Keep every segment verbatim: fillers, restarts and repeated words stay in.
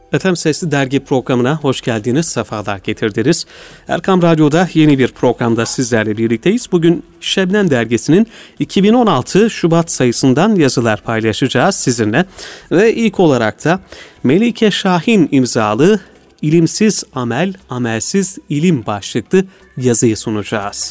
Efendim Sesli Dergi programına hoş geldiniz, sefalar getirdiniz. Erkam Radyo'da yeni bir programda sizlerle birlikteyiz. Bugün Şebnem Dergisi'nin iki bin on altı Şubat sayısından yazılar paylaşacağız sizinle. Ve ilk olarak da Melike Şahin imzalı İlimsiz Amel, Amelsiz İlim başlıklı yazıyı sunacağız.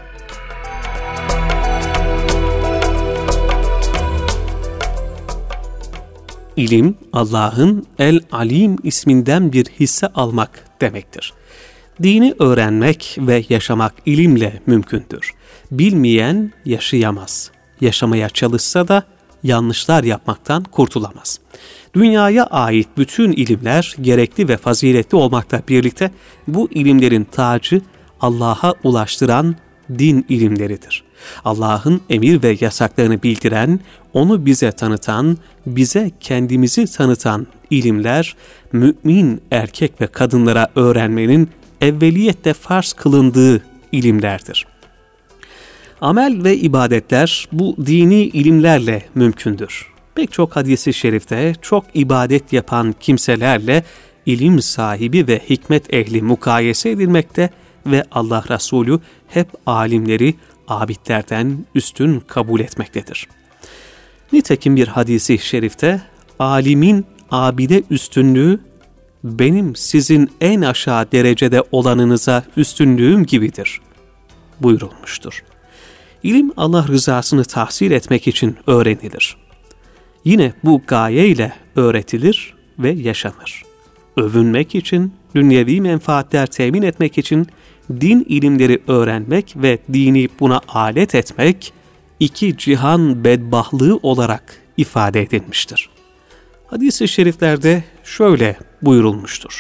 İlim, Allah'ın El-Alim isminden bir hisse almak demektir. Dini öğrenmek ve yaşamak ilimle mümkündür. Bilmeyen yaşayamaz. Yaşamaya çalışsa da yanlışlar yapmaktan kurtulamaz. Dünyaya ait bütün ilimler gerekli ve faziletli olmakla birlikte bu ilimlerin tacı Allah'a ulaştıran din ilimleridir. Allah'ın emir ve yasaklarını bildiren, onu bize tanıtan, bize kendimizi tanıtan ilimler, mümin erkek ve kadınlara öğrenmenin evveliyette farz kılındığı ilimlerdir. Amel ve ibadetler bu dini ilimlerle mümkündür. Pek çok hadis-i şerifte çok ibadet yapan kimselerle ilim sahibi ve hikmet ehli mukayese edilmekte ve Allah Resulü hep alimleri abidlerden üstün kabul etmektedir. Nitekim bir hadisi şerifte alimin abide üstünlüğü benim sizin en aşağı derecede olanınıza üstünlüğüm gibidir buyurulmuştur. İlim Allah rızasını tahsil etmek için öğrenilir. Yine bu gayeyle öğretilir ve yaşanır. Övünmek için, dünyevi menfaatler temin etmek için din ilimleri öğrenmek ve dini buna alet etmek, iki cihan bedbahtlığı olarak ifade edilmiştir. Hadis-i şeriflerde şöyle buyurulmuştur.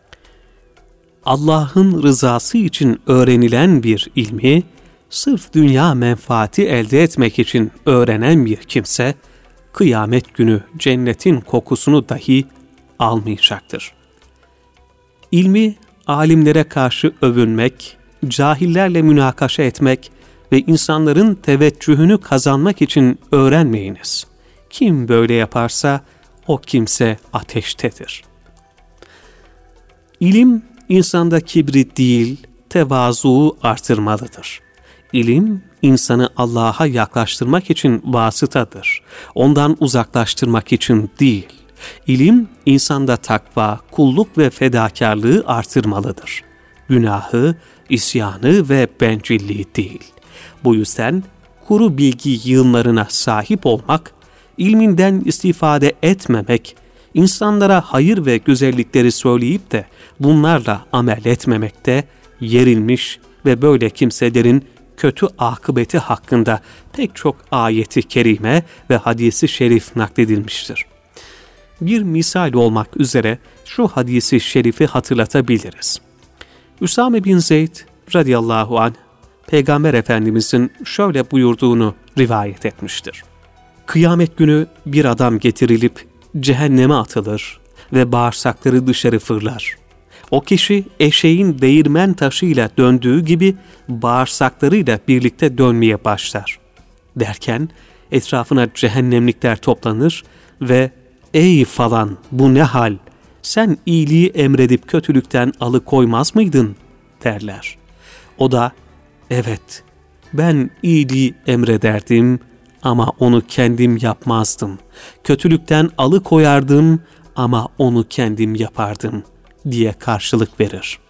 Allah'ın rızası için öğrenilen bir ilmi, sırf dünya menfaati elde etmek için öğrenen bir kimse, kıyamet günü cennetin kokusunu dahi almayacaktır. İlmi, alimlere karşı övünmek, cahillerle münakaşa etmek ve insanların teveccühünü kazanmak için öğrenmeyiniz. Kim böyle yaparsa o kimse ateştedir. İlim, insanda kibri değil, tevazuu artırmalıdır. İlim, insanı Allah'a yaklaştırmak için vasıtadır. Ondan uzaklaştırmak için değil. İlim, insanda takva, kulluk ve fedakarlığı artırmalıdır. Günahı, isyanı ve bencilliği değil. Bu yüzden kuru bilgi yığınlarına sahip olmak, ilminden istifade etmemek, insanlara hayır ve güzellikleri söyleyip de bunlarla amel etmemekte yerilmiş ve böyle kimselerin kötü akıbeti hakkında pek çok ayeti kerime ve hadisi şerif nakledilmiştir. Bir misal olmak üzere şu hadisi şerifi hatırlatabiliriz. Üsame bin Zeyd radıyallahu anh, Peygamber Efendimizin şöyle buyurduğunu rivayet etmiştir. Kıyamet günü bir adam getirilip cehenneme atılır ve bağırsakları dışarı fırlar. O kişi eşeğin değirmen taşıyla döndüğü gibi bağırsaklarıyla birlikte dönmeye başlar. Derken etrafına cehennemlikler toplanır ve ''Ey falan, bu ne hal? Sen iyiliği emredip kötülükten alıkoymaz mıydın?'' derler. O da ''Evet, ben iyiliği emrederdim ama onu kendim yapmazdım. Kötülükten alıkoyardım ama onu kendim yapardım.'' diye karşılık verir.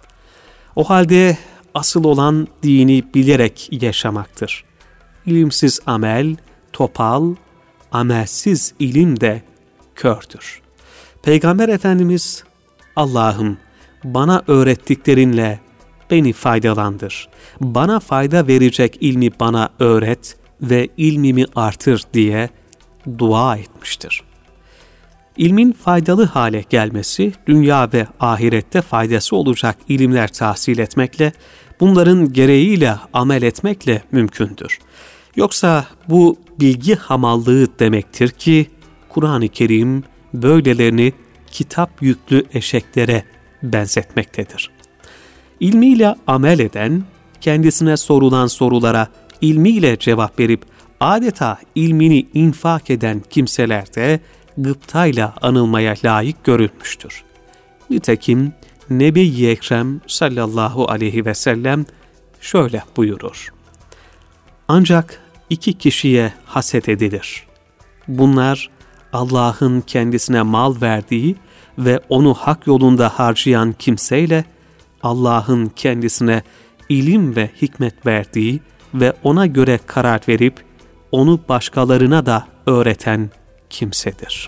O halde asıl olan dini bilerek yaşamaktır. İlimsiz amel, topal, amelsiz ilim de kördür. Peygamber Efendimiz, Allah'ım bana öğrettiklerinle beni faydalandır. Bana fayda verecek ilmi bana öğret ve ilmimi artır diye dua etmiştir. İlmin faydalı hale gelmesi, dünya ve ahirette faydası olacak ilimler tahsil etmekle, bunların gereğiyle amel etmekle mümkündür. Yoksa bu bilgi hamallığı demektir ki, Kur'an-ı Kerim böylelerini kitap yüklü eşeklere benzetmektedir. İlmiyle amel eden, kendisine sorulan sorulara ilmiyle cevap verip adeta ilmini infak eden kimseler de gıptayla anılmaya layık görülmüştür. Nitekim Nebi-i Ekrem sallallahu aleyhi ve sellem şöyle buyurur: ancak iki kişiye haset edilir. Bunlar Allah'ın kendisine mal verdiği ve onu hak yolunda harcayan kimseyle Allah'ın kendisine ilim ve hikmet verdiği ve ona göre karar verip onu başkalarına da öğreten kimsedir.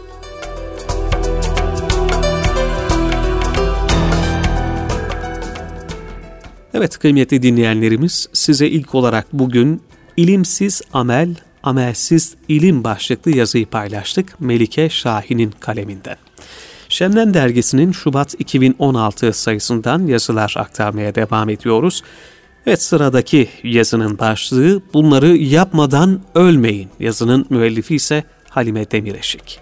Evet kıymetli dinleyenlerimiz, size ilk olarak bugün ilimsiz amel, amelsiz ilim başlıklı yazıyı paylaştık Melike Şahin'in kaleminden. Şemlen dergisinin Şubat iki bin on altı sayısından yazılar aktarmaya devam ediyoruz. Evet, sıradaki yazının başlığı "Bunları yapmadan ölmeyin." Yazının müellifi ise Halime Demireşik.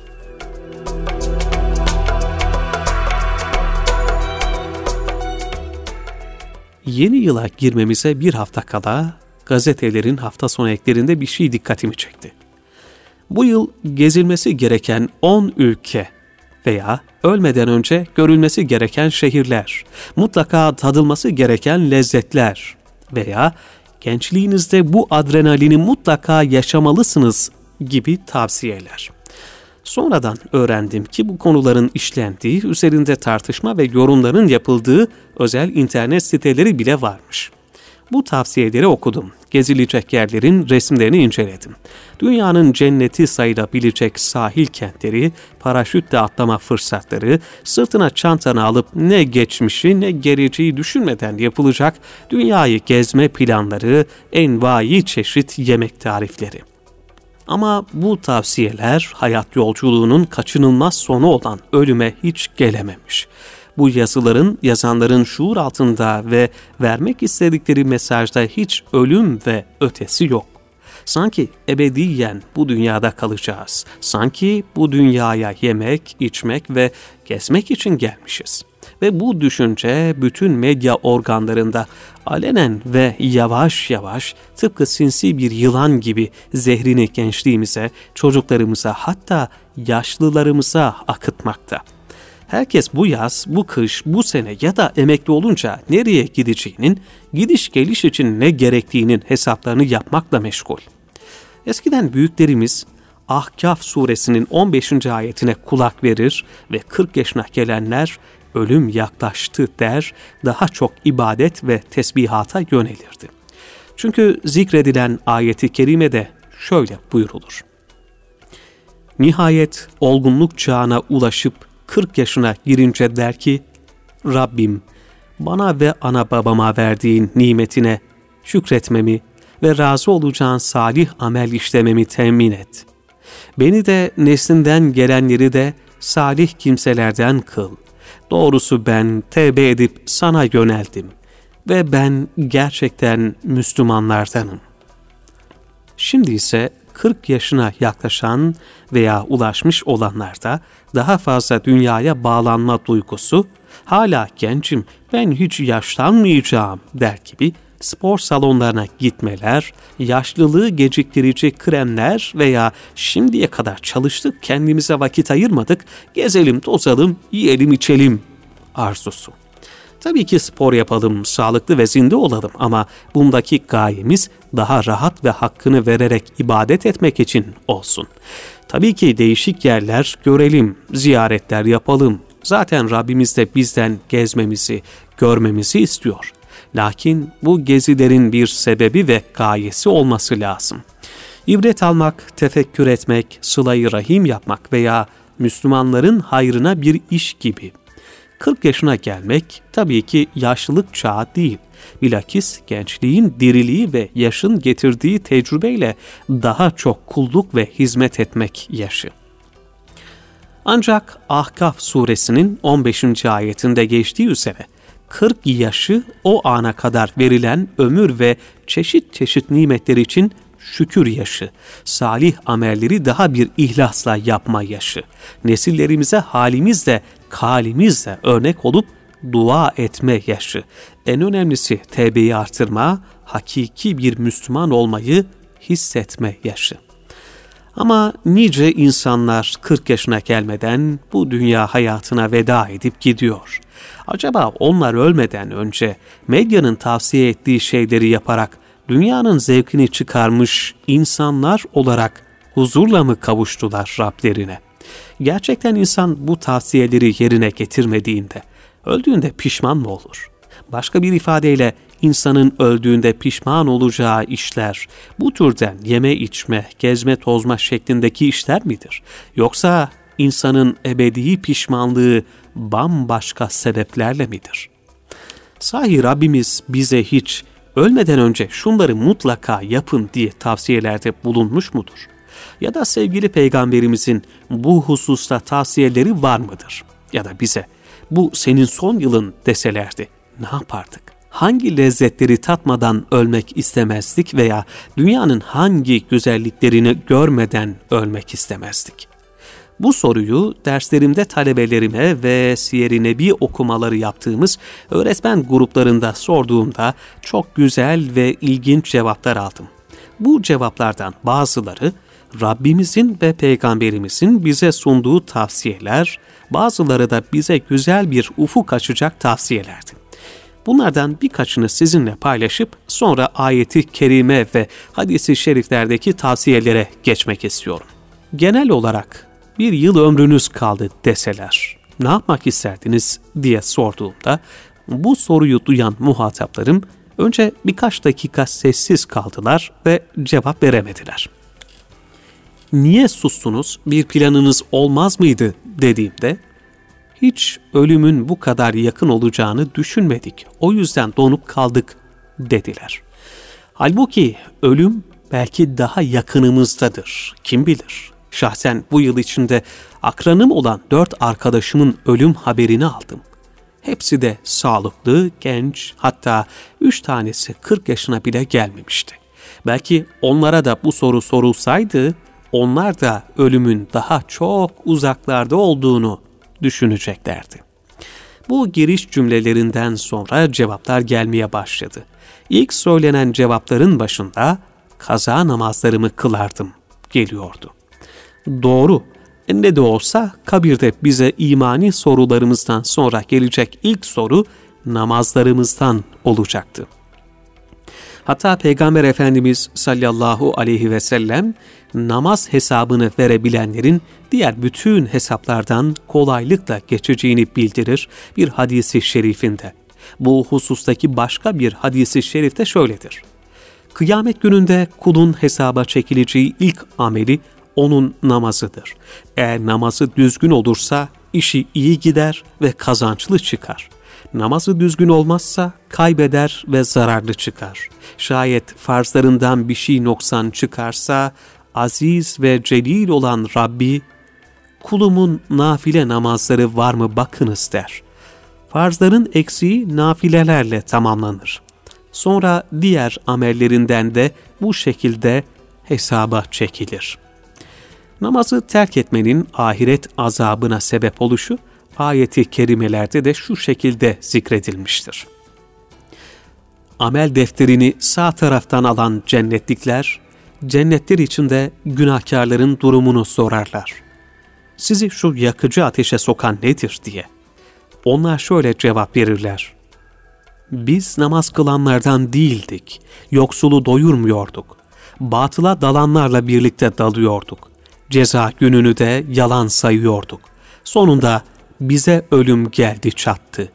Yeni yıla girmemize bir hafta kala gazetelerin hafta sonu eklerinde bir şey dikkatimi çekti. Bu yıl gezilmesi gereken on ülke veya ölmeden önce görülmesi gereken şehirler, mutlaka tadılması gereken lezzetler veya gençliğinizde bu adrenalini mutlaka yaşamalısınız gibi tavsiyeler. Sonradan öğrendim ki bu konuların işlendiği, üzerinde tartışma ve yorumların yapıldığı özel internet siteleri bile varmış. Bu tavsiyeleri okudum. Gezilecek yerlerin resimlerini inceledim. Dünyanın cenneti sayılabilecek sahil kentleri, paraşütle atlama fırsatları, sırtına çantanı alıp ne geçmişi ne geleceği düşünmeden yapılacak dünyayı gezme planları, envai çeşit yemek tarifleri. Ama bu tavsiyeler hayat yolculuğunun kaçınılmaz sonu olan ölüme hiç gelememiş. Bu yazıların yazanların şuur altında ve vermek istedikleri mesajda hiç ölüm ve ötesi yok. Sanki ebediyen bu dünyada kalacağız. Sanki bu dünyaya yemek, içmek ve gezmek için gelmişiz. Ve bu düşünce bütün medya organlarında alenen ve yavaş yavaş tıpkı sinsi bir yılan gibi zehrini gençliğimize, çocuklarımıza, hatta yaşlılarımıza akıtmakta. Herkes bu yaz, bu kış, bu sene ya da emekli olunca nereye gideceğinin, gidiş geliş için ne gerektiğinin hesaplarını yapmakla meşgul. Eskiden büyüklerimiz Ahkaf suresinin on beşinci ayetine kulak verir ve kırk yaşına gelenler ölüm yaklaştı der, daha çok ibadet ve tesbihata yönelirdi. Çünkü zikredilen ayeti kerimede şöyle buyurulur: nihayet olgunluk çağına ulaşıp kırk yaşına girince der ki, Rabbim bana ve ana babama verdiğin nimetine şükretmemi ve razı olacağın salih amel işlememi temin et. Beni de neslinden gelenleri de salih kimselerden kıl. Doğrusu ben tevbe edip sana yöneldim ve ben gerçekten Müslümanlardanım. Şimdi ise kırk yaşına yaklaşan veya ulaşmış olanlarda daha fazla dünyaya bağlanma duygusu, hala gencim ben hiç yaşlanmayacağım der gibi spor salonlarına gitmeler, yaşlılığı geciktirici kremler veya şimdiye kadar çalıştık kendimize vakit ayırmadık, gezelim tozalım, yiyelim içelim arzusu. Tabii ki spor yapalım, sağlıklı ve zinde olalım ama bundaki gayemiz daha rahat ve hakkını vererek ibadet etmek için olsun. Tabii ki değişik yerler görelim, ziyaretler yapalım. Zaten Rabbimiz de bizden gezmemizi, görmemizi istiyor. Lakin bu gezilerin bir sebebi ve gayesi olması lazım. İbret almak, tefekkür etmek, sıla-i rahim yapmak veya Müslümanların hayrına bir iş gibi. kırk yaşına gelmek tabii ki yaşlılık çağı değil. Bilakis gençliğin diriliği ve yaşın getirdiği tecrübeyle daha çok kulluk ve hizmet etmek yaşı. Ancak Ahkaf suresinin on beşinci ayetinde geçtiği üzere kırk yaşı o ana kadar verilen ömür ve çeşit çeşit nimetler için şükür yaşı, salih amelleri daha bir ihlasla yapma yaşı, nesillerimize halimizle, kalimizle örnek olup dua etme yaşı, en önemlisi tevbeyi artırma, hakiki bir Müslüman olmayı hissetme yaşı. Ama nice insanlar kırk yaşına gelmeden bu dünya hayatına veda edip gidiyor. Acaba onlar ölmeden önce medyanın tavsiye ettiği şeyleri yaparak dünyanın zevkini çıkarmış insanlar olarak huzurla mı kavuştular Rablerine? Gerçekten insan bu tavsiyeleri yerine getirmediğinde, öldüğünde pişman mı olur? Başka bir ifadeyle insanın öldüğünde pişman olacağı işler bu türden yeme içme, gezme tozma şeklindeki işler midir? Yoksa insanın ebedi pişmanlığı bambaşka sebeplerle midir? Sahi Rabbimiz bize hiç ölmeden önce şunları mutlaka yapın diye tavsiyelerde bulunmuş mudur? Ya da sevgili Peygamberimizin bu hususta tavsiyeleri var mıdır? Ya da bize bu senin son yılın deselerdi ne yapardık? Hangi lezzetleri tatmadan ölmek istemezdik veya dünyanın hangi güzelliklerini görmeden ölmek istemezdik? Bu soruyu derslerimde talebelerime ve Siyer-i Nebi okumaları yaptığımız öğretmen gruplarında sorduğumda çok güzel ve ilginç cevaplar aldım. Bu cevaplardan bazıları Rabbimizin ve Peygamberimizin bize sunduğu tavsiyeler, bazıları da bize güzel bir ufuk açacak tavsiyelerdi. Bunlardan birkaçını sizinle paylaşıp sonra ayeti kerime ve hadis-i şeriflerdeki tavsiyelere geçmek istiyorum. Genel olarak bir yıl ömrünüz kaldı deseler, ne yapmak isterdiniz diye sorduğumda bu soruyu duyan muhataplarım önce birkaç dakika sessiz kaldılar ve cevap veremediler. Niye sustunuz, bir planınız olmaz mıydı dediğimde, hiç ölümün bu kadar yakın olacağını düşünmedik, o yüzden donup kaldık dediler. Halbuki ölüm belki daha yakınımızdadır, kim bilir. Şahsen bu yıl içinde akranım olan dört arkadaşımın ölüm haberini aldım. Hepsi de sağlıklı, genç, hatta üç tanesi kırk yaşına bile gelmemişti. Belki onlara da bu soru sorulsaydı, onlar da ölümün daha çok uzaklarda olduğunu düşüneceklerdi. Bu giriş cümlelerinden sonra cevaplar gelmeye başladı. İlk söylenen cevapların başında kaza namazlarımı kılardım geliyordu. Doğru, ne de olsa kabirde bize imani sorularımızdan sonra gelecek ilk soru namazlarımızdan olacaktı. Hatta Peygamber Efendimiz sallallahu aleyhi ve sellem namaz hesabını verebilenlerin diğer bütün hesaplardan kolaylıkla geçeceğini bildirir bir hadisi şerifinde. Bu husustaki başka bir hadisi şerifte şöyledir. Kıyamet gününde kulun hesaba çekileceği ilk ameli onun namazıdır. Eğer namazı düzgün olursa işi iyi gider ve kazançlı çıkar. Namazı düzgün olmazsa kaybeder ve zararlı çıkar. Şayet farzlarından bir şey noksan çıkarsa aziz ve celil olan Rabbi, kulumun nafile namazları var mı bakınız der. Farzların eksiği nafilelerle tamamlanır. Sonra diğer amellerinden de bu şekilde hesaba çekilir. Namazı terk etmenin ahiret azabına sebep oluşu, ayeti kerimelerde de şu şekilde zikredilmiştir. Amel defterini sağ taraftan alan cennetlikler, cennetler içinde günahkarların durumunu sorarlar. Sizi şu yakıcı ateşe sokan nedir diye. Onlar şöyle cevap verirler. Biz namaz kılanlardan değildik, yoksulu doyurmuyorduk, batıla dalanlarla birlikte dalıyorduk, ceza gününü de yalan sayıyorduk. Sonunda bize ölüm geldi çattı.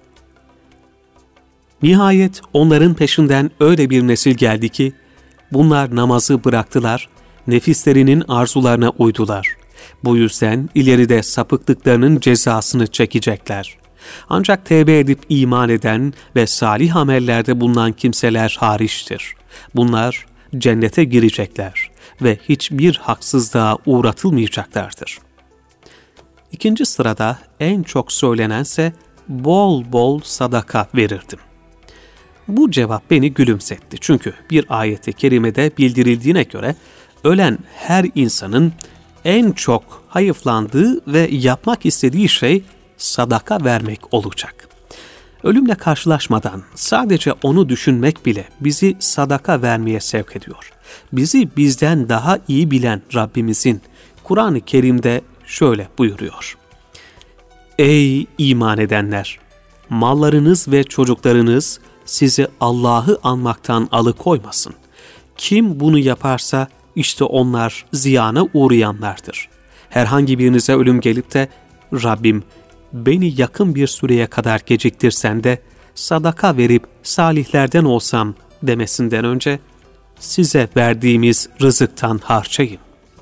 Nihayet onların peşinden öyle bir nesil geldi ki, bunlar namazı bıraktılar, nefislerinin arzularına uydular. Bu yüzden ileride sapıklıklarının cezasını çekecekler. Ancak tevbe edip iman eden ve salih amellerde bulunan kimseler hariçtir. Bunlar cennete girecekler ve hiçbir haksızlığa uğratılmayacaklardır. İkinci sırada en çok söylenense bol bol sadaka verirdim. Bu cevap beni gülümsetti. Çünkü bir ayet-i kerimede bildirildiğine göre ölen her insanın en çok hayıflandığı ve yapmak istediği şey sadaka vermek olacak. Ölümle karşılaşmadan sadece onu düşünmek bile bizi sadaka vermeye sevk ediyor. Bizi bizden daha iyi bilen Rabbimizin Kur'an-ı Kerim'de şöyle buyuruyor. Ey iman edenler! Mallarınız ve çocuklarınız sizi Allah'ı anmaktan alıkoymasın. Kim bunu yaparsa işte onlar ziyana uğrayanlardır. Herhangi birinize ölüm gelip de Rabbim beni yakın bir süreye kadar geciktirsen de sadaka verip salihlerden olsam demesinden önce size verdiğimiz rızıktan harcayın.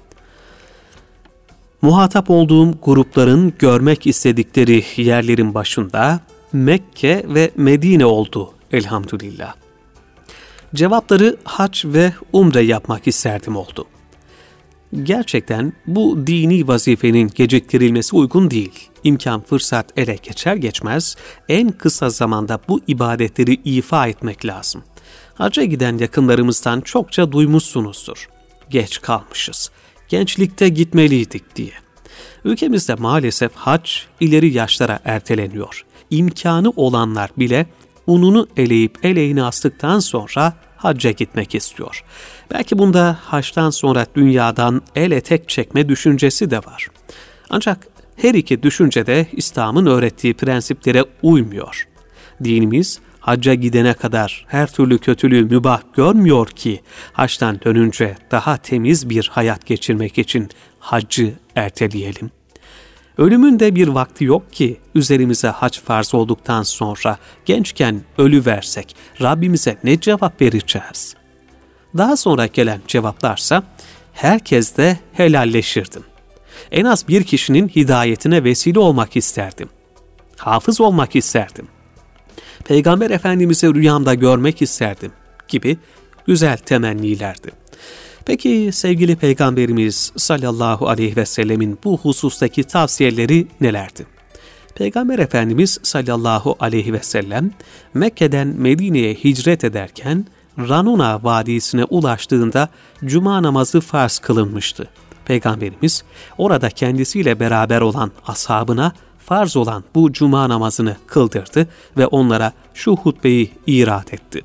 Muhatap olduğum grupların görmek istedikleri yerlerin başında Mekke ve Medine oldu elhamdülillah. Cevapları hac ve umre yapmak isterdim oldu. Gerçekten bu dini vazifenin geciktirilmesi uygun değil. İmkan fırsat ele geçer geçmez en kısa zamanda bu ibadetleri ifa etmek lazım. Hacca giden yakınlarımızdan çokça duymuşsunuzdur. Geç kalmışız, gençlikte gitmeliydik diye. Ülkemizde maalesef hac ileri yaşlara erteleniyor. İmkanı olanlar bile ununu eleyip eleğini astıktan sonra hacca gitmek istiyor. Belki bunda haçtan sonra dünyadan el etek çekme düşüncesi de var. Ancak her iki düşünce de İslam'ın öğrettiği prensiplere uymuyor. Dinimiz hacca gidene kadar her türlü kötülüğü mübah görmüyor ki haçtan dönünce daha temiz bir hayat geçirmek için haccı erteleyelim. Ölümün de bir vakti yok ki üzerimize hac farz olduktan sonra gençken ölüversek Rabbimize ne cevap vereceğiz? Daha sonra gelen cevaplarsa herkes de helalleşirdim. En az bir kişinin hidayetine vesile olmak isterdim. Hafız olmak isterdim. Peygamber Efendimiz'i rüyamda görmek isterdim gibi güzel temennilerdi. Peki sevgili Peygamberimiz sallallahu aleyhi ve sellemin bu husustaki tavsiyeleri nelerdi? Peygamber Efendimiz sallallahu aleyhi ve sellem Mekke'den Medine'ye hicret ederken Ranuna Vadisi'ne ulaştığında cuma namazı farz kılınmıştı. Peygamberimiz orada kendisiyle beraber olan ashabına farz olan bu cuma namazını kıldırdı ve onlara şu hutbeyi irad etti.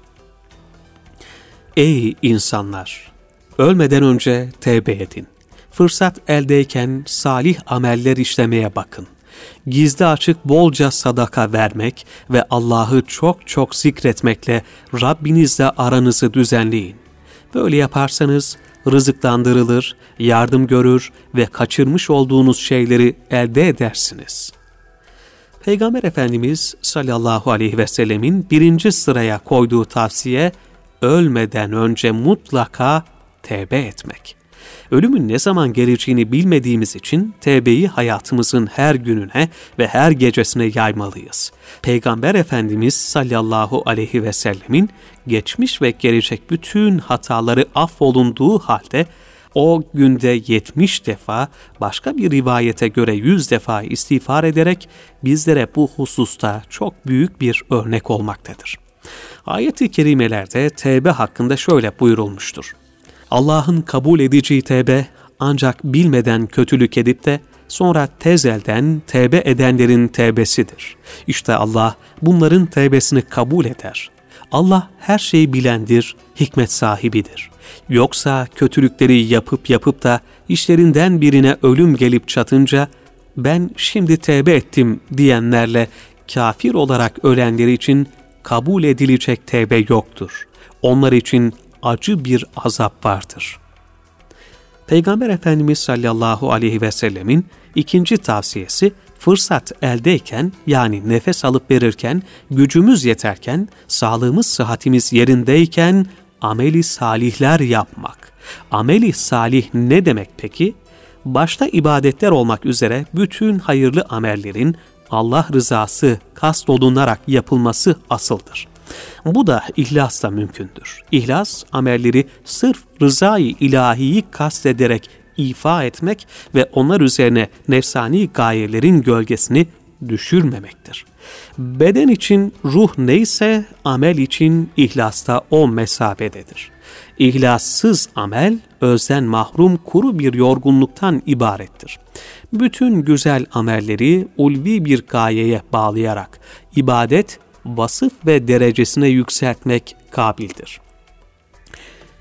Ey insanlar! Ölmeden önce tevbe edin. Fırsat eldeyken salih ameller işlemeye bakın. Gizli açık bolca sadaka vermek ve Allah'ı çok çok zikretmekle Rabbinizle aranızı düzenleyin. Böyle yaparsanız rızıklandırılır, yardım görür ve kaçırmış olduğunuz şeyleri elde edersiniz. Peygamber Efendimiz sallallahu aleyhi ve sellemin birinci sıraya koyduğu tavsiye, ölmeden önce mutlaka tevbe etmek. Ölümün ne zaman geleceğini bilmediğimiz için tevbeyi hayatımızın her gününe ve her gecesine yaymalıyız. Peygamber Efendimiz sallallahu aleyhi ve sellemin geçmiş ve gelecek bütün hataları affolunduğu halde o günde yetmiş defa, başka bir rivayete göre yüz defa istiğfar ederek bizlere bu hususta çok büyük bir örnek olmaktadır. Ayet-i kerimelerde tevbe hakkında şöyle buyurulmuştur. Allah'ın kabul edeceği tevbe ancak bilmeden kötülük edip de sonra tezelden tevbe edenlerin tevbesidir. İşte Allah bunların tevbesini kabul eder. Allah her şeyi bilendir, hikmet sahibidir. Yoksa kötülükleri yapıp yapıp da işlerinden birine ölüm gelip çatınca ben şimdi tevbe ettim diyenlerle kafir olarak ölenleri için kabul edilecek tevbe yoktur. Onlar için acı bir azap vardır. Peygamber Efendimiz sallallahu aleyhi ve sellemin ikinci tavsiyesi, fırsat eldeyken yani nefes alıp verirken, gücümüz yeterken, sağlığımız sıhhatimiz yerindeyken ameli salihler yapmak. Ameli salih ne demek peki? Başta ibadetler olmak üzere bütün hayırlı amellerin Allah rızası kastolunarak yapılması asıldır. Bu da ihlasla mümkündür. İhlas, amelleri sırf rızayı ilahiyi kastederek ifa etmek ve onlar üzerine nefsani gayelerin gölgesini düşürmemektir. Beden için ruh neyse amel için ihlasta o mesabededir. İhlassız amel, özden mahrum kuru bir yorgunluktan ibarettir. Bütün güzel amelleri ulvi bir gayeye bağlayarak ibadet, vasıf ve derecesine yükseltmek kabildir.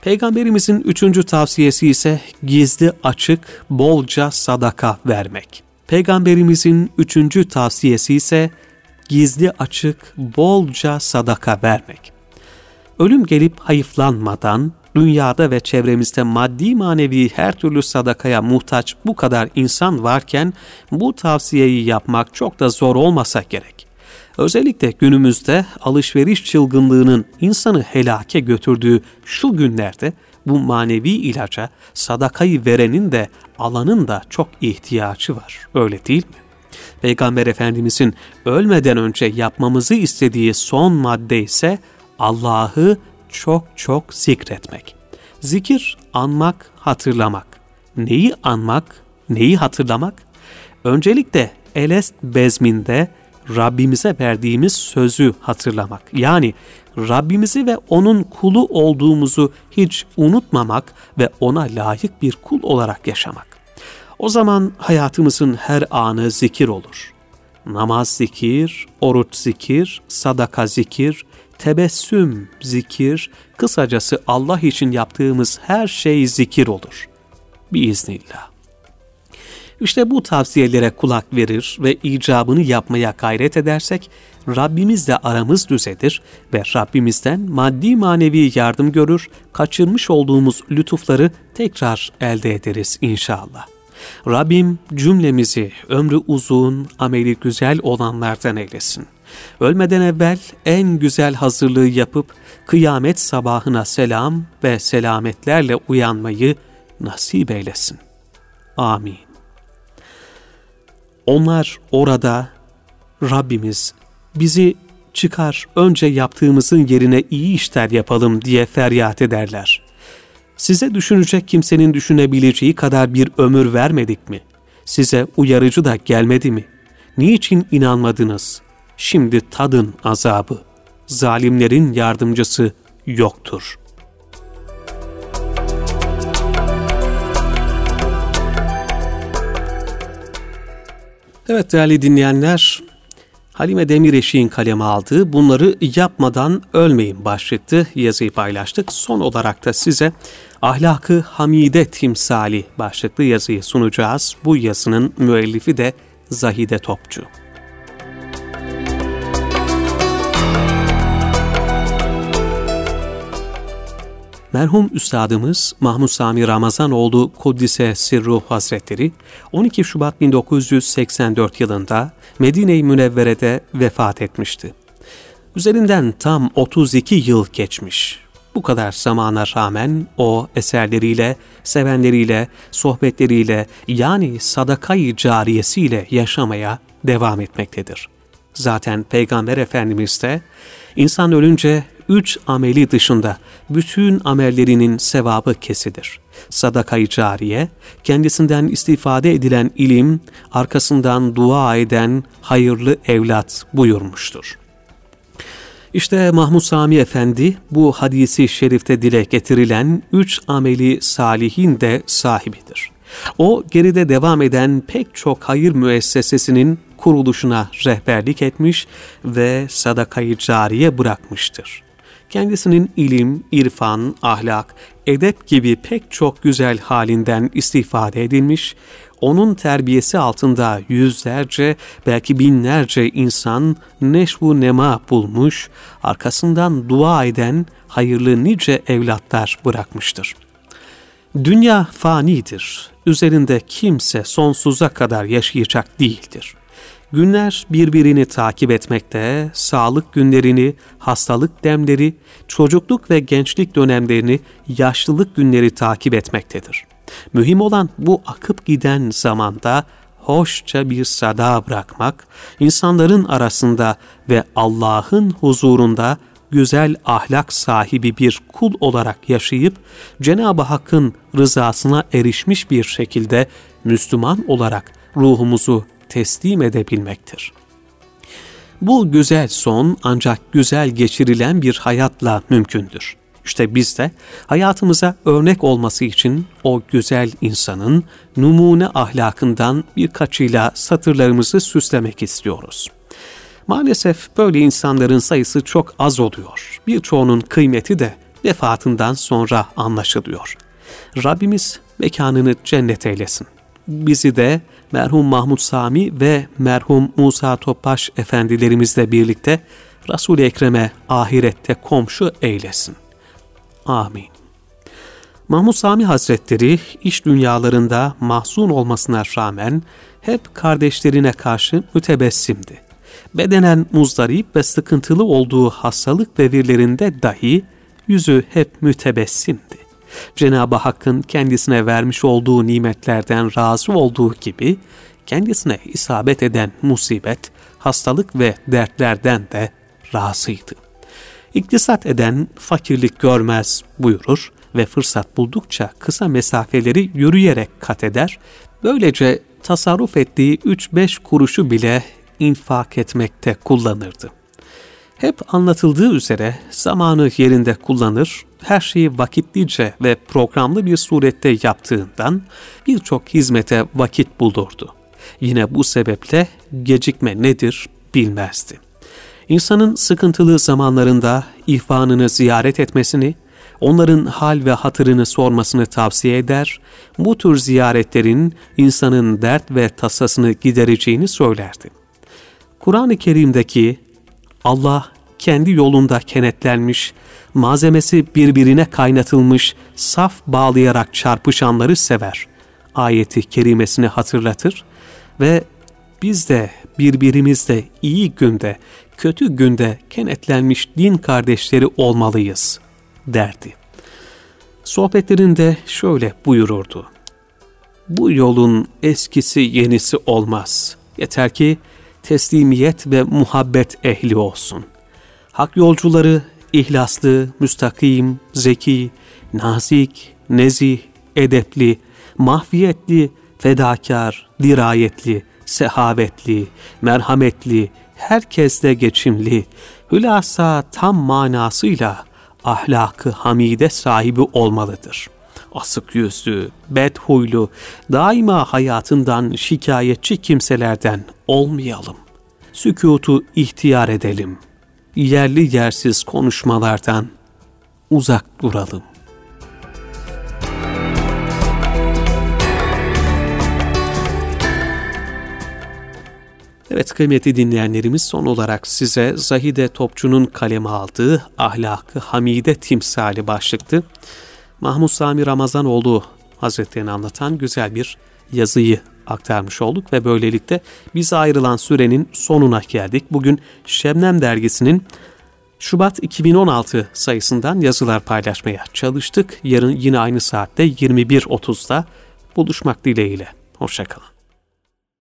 Peygamberimizin üçüncü tavsiyesi ise gizli açık bolca sadaka vermek. Peygamberimizin üçüncü tavsiyesi ise gizli açık bolca sadaka vermek. Ölüm gelip hayıflanmadan dünyada ve çevremizde maddi manevi her türlü sadakaya muhtaç bu kadar insan varken bu tavsiyeyi yapmak çok da zor olmasa gerek. Özellikle günümüzde alışveriş çılgınlığının insanı helake götürdüğü şu günlerde bu manevi ilaca sadakayı verenin de alanın da çok ihtiyacı var. Öyle değil mi? Peygamber Efendimizin ölmeden önce yapmamızı istediği son madde ise Allah'ı çok çok zikretmek. Zikir, anmak, hatırlamak. Neyi anmak, neyi hatırlamak? Öncelikle Elest bezminde Rabbimize verdiğimiz sözü hatırlamak. Yani Rabbimizi ve O'nun kulu olduğumuzu hiç unutmamak ve O'na layık bir kul olarak yaşamak. O zaman hayatımızın her anı zikir olur. Namaz zikir, oruç zikir, sadaka zikir, tebessüm zikir, kısacası Allah için yaptığımız her şey zikir olur. Biiznillah. İşte bu tavsiyelere kulak verir ve icabını yapmaya gayret edersek, Rabbimizle aramız düzelir ve Rabbimizden maddi manevi yardım görür, kaçırmış olduğumuz lütufları tekrar elde ederiz inşallah. Rabbim cümlemizi ömrü uzun, ameli güzel olanlardan eylesin. Ölmeden evvel en güzel hazırlığı yapıp kıyamet sabahına selam ve selametlerle uyanmayı nasip eylesin. Amin. Onlar orada Rabbimiz bizi çıkar önce yaptığımızın yerine iyi işler yapalım diye feryat ederler. Size düşünecek kimsenin düşünebileceği kadar bir ömür vermedik mi? Size uyarıcı da gelmedi mi? Niçin inanmadınız? Şimdi tadın azabı. Zalimlerin yardımcısı yoktur. Evet değerli dinleyenler, Halime Demireşik'in kaleme aldığı "Bunları yapmadan ölmeyin" başlıklı yazıyı paylaştık. Son olarak da size "Ahlak-ı Hamide Timsali" başlıklı yazıyı sunacağız. Bu yazının müellifi de Zahide Topçu. Merhum Üstadımız Mahmud Sami Ramazanoğlu Kuddise Sirruh Hazretleri on iki Şubat bin dokuz yüz seksen dört yılında Medine-i Münevvere'de vefat etmişti. Üzerinden tam otuz iki yıl geçmiş. Bu kadar zamana rağmen o eserleriyle, sevenleriyle, sohbetleriyle yani sadaka-i cariyesiyle yaşamaya devam etmektedir. Zaten Peygamber Efendimiz de insan ölünce üç ameli dışında bütün amellerinin sevabı kesilir. Sadaka-i cariye, kendisinden istifade edilen ilim, arkasından dua eden hayırlı evlat buyurmuştur. İşte Mahmud Sami Efendi bu hadisi şerifte dile getirilen üç ameli salihin de sahibidir. O geride devam eden pek çok hayır müessesesinin kuruluşuna rehberlik etmiş ve sadaka-i cariye bırakmıştır. Kendisinin ilim, irfan, ahlak, edep gibi pek çok güzel halinden istifade edilmiş, onun terbiyesi altında yüzlerce, belki binlerce insan neşvu nema bulmuş, arkasından dua eden hayırlı nice evlatlar bırakmıştır. Dünya fanidir, üzerinde kimse sonsuza kadar yaşayacak değildir. Günler birbirini takip etmekte, sağlık günlerini, hastalık demleri, çocukluk ve gençlik dönemlerini, yaşlılık günleri takip etmektedir. Mühim olan bu akıp giden zamanda hoşça bir sada bırakmak, insanların arasında ve Allah'ın huzurunda güzel ahlak sahibi bir kul olarak yaşayıp, Cenab-ı Hakk'ın rızasına erişmiş bir şekilde Müslüman olarak ruhumuzu teslim edebilmektir. Bu güzel son ancak güzel geçirilen bir hayatla mümkündür. İşte biz de hayatımıza örnek olması için o güzel insanın numune ahlakından birkaçıyla satırlarımızı süslemek istiyoruz. Maalesef böyle insanların sayısı çok az oluyor. Birçoğunun kıymeti de vefatından sonra anlaşılıyor. Rabbimiz mekanını cennet eylesin. Bizi de merhum Mahmud Sami ve merhum Musa Topbaş efendilerimizle birlikte Resul-i Ekrem'e ahirette komşu eylesin. Amin. Mahmud Sami Hazretleri iş dünyalarında mahzun olmasına rağmen hep kardeşlerine karşı mütebessimdi. Bedenen muzdarip ve sıkıntılı olduğu hastalık devirlerinde dahi yüzü hep mütebessimdi. Cenab-ı Hakk'ın kendisine vermiş olduğu nimetlerden razı olduğu gibi kendisine isabet eden musibet, hastalık ve dertlerden de razıydı. İktisat eden fakirlik görmez buyurur ve fırsat buldukça kısa mesafeleri yürüyerek kat eder, böylece tasarruf ettiği üç beş kuruşu bile infak etmekte kullanırdı. Hep anlatıldığı üzere zamanı yerinde kullanır, her şeyi vakitlice ve programlı bir surette yaptığından birçok hizmete vakit bulurdu. Yine bu sebeple gecikme nedir bilmezdi. İnsanın sıkıntılı zamanlarında ihvanını ziyaret etmesini, onların hal ve hatırını sormasını tavsiye eder, bu tür ziyaretlerin insanın dert ve tasasını gidereceğini söylerdi. Kur'an-ı Kerim'deki Allah kendi yolunda kenetlenmiş, malzemesi birbirine kaynatılmış, saf bağlayarak çarpışanları sever ayeti kerimesini hatırlatır ve biz de birbirimizle iyi günde, kötü günde kenetlenmiş din kardeşleri olmalıyız derdi. Sohbetlerinde şöyle buyururdu: bu yolun eskisi yenisi olmaz. Yeter ki teslimiyet ve muhabbet ehli olsun. Hak yolcuları ihlaslı, müstakim, zeki, nazik, nezih, edepli, mahfiyetli, fedakar, dirayetli, sehavetli, merhametli, herkesle geçimli, hülasa tam manasıyla ahlakı hamide sahibi olmalıdır. Asık yüzlü, bedhuylu, daima hayatından şikayetçi kimselerden olmayalım. Sükutu ihtiyar edelim. Yerli yersiz konuşmalardan uzak duralım. Evet kıymetli dinleyenlerimiz, son olarak size Zahide Topçu'nun kaleme aldığı Ahlak-ı Hamide Timsali başlıklı Mahmud Sami Ramazanoğlu Hazretlerini anlatan güzel bir yazıyı aktarmış olduk ve böylelikle bize ayrılan sürenin sonuna geldik. Bugün Şebnem Dergisi'nin Şubat iki bin on altı sayısından yazılar paylaşmaya çalıştık. Yarın yine aynı saatte yirmi bir otuzda buluşmak dileğiyle. Hoşça kalın.